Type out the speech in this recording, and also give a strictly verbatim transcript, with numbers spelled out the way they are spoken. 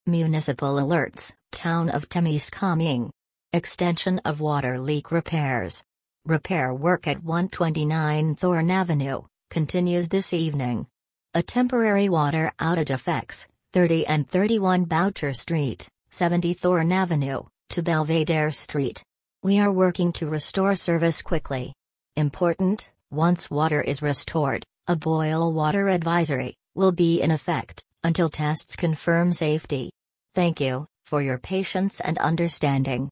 Municipal alerts, Town of Temiskaming. Extension of water leak repairs. Repair work at one twenty-nine Thorn Avenue continues this evening. A temporary water outage affects thirty and thirty-one Boucher Street, seventy Thorn Avenue, to Belvedere Street. We are working to restore service quickly. Important, once water is restored, a boil water advisory will be in effect until tests confirm safety. Thank you for your patience and understanding.